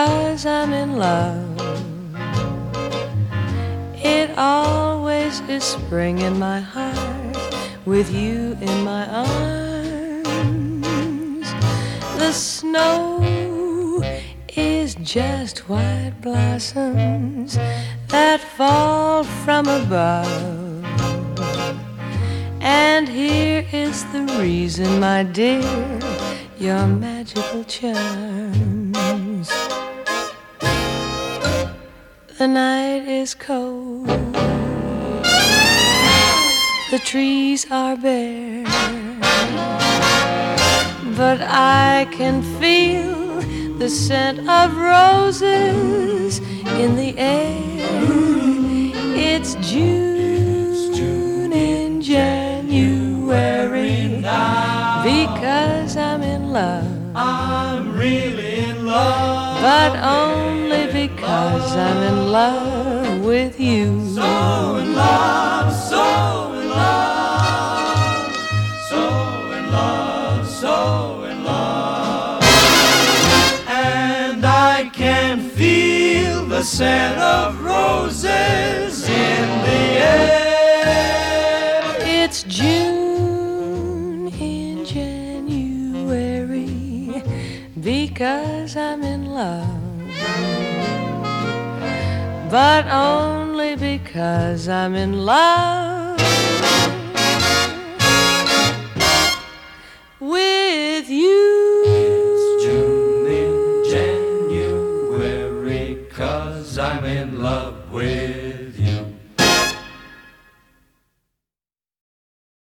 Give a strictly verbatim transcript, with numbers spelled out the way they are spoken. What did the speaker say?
because I'm in love. It always is spring in my heart with you in my arms. The snow is just white blossoms that fall from above. And here is the reason, my dear, your magical charms. The night is cold, the trees are bare, but I can feel the scent of roses in the air. It's June in January now, because I'm in love. I'm really in love, but only because I'm in love with you. So in love, so in love, so in love, so in love. And I can feel the scent of roses in the air. It's June in January, because I'm in love, but only because I'm in love with you. It's June in January, 'cause I'm in love with